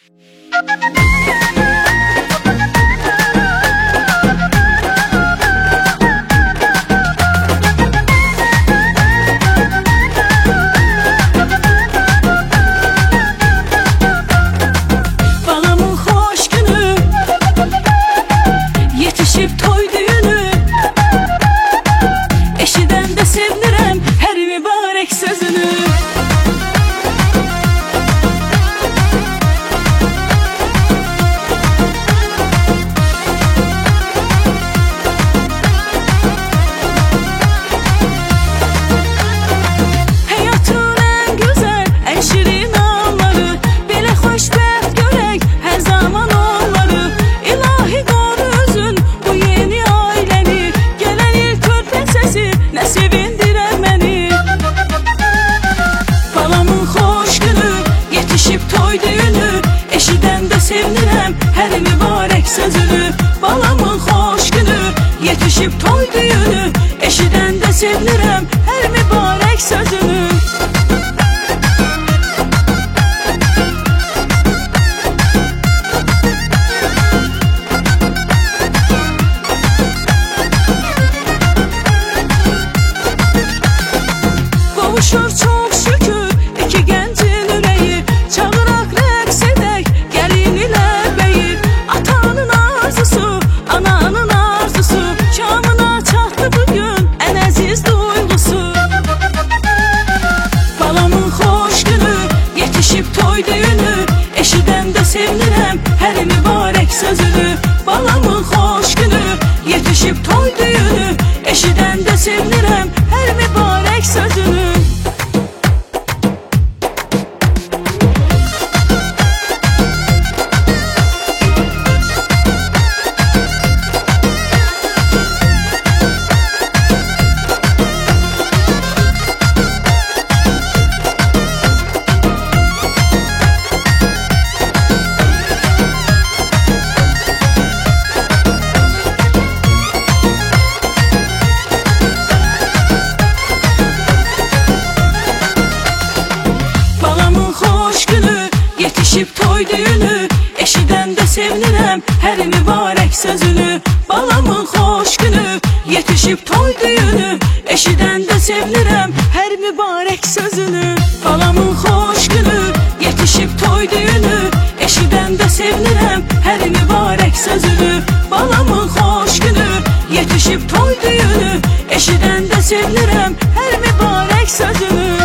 Balamın xoş günü, yetişib toy düyünü, eşidəndə sevinirəm hər mübarək sözünü. Sevinirəm hər mübarək sözünü. Balamın xoş günü, yetişib toy düyünü, eşidəndə sevinirəm hər mübarək sözünü. Qovuşur çox şükür iki gəncin ürəyi, çağıraq rəqs edək gəlin ilə bəyi. Atanın arzusu, ananın arzusu, kamına çatdı bugün ən əziz duyğusu. Balamın xoş günü, yetişib toy düyünü, eşidəndə sevinirəm hər mübarək sözünü. Balamın xoş günü, yetişib toy düyünü, eşidəndə sevinirəm hər mübarək sözünü. Yetişib toy düyünü, eşidəndə sevinirəm hər mübarək sözünü. Balamın xoş günü, yetişib toy düyünü, eşidəndə sevinirəm hər mübarək sözünü. Balamın xoş günü, yetişib toy düyünü, eşidəndə sevinirəm hər mübarək sözünü. Balamın xoş günü, yetişib toy düyünü, eşidəndə sevinirəm hər mübarək sözünü.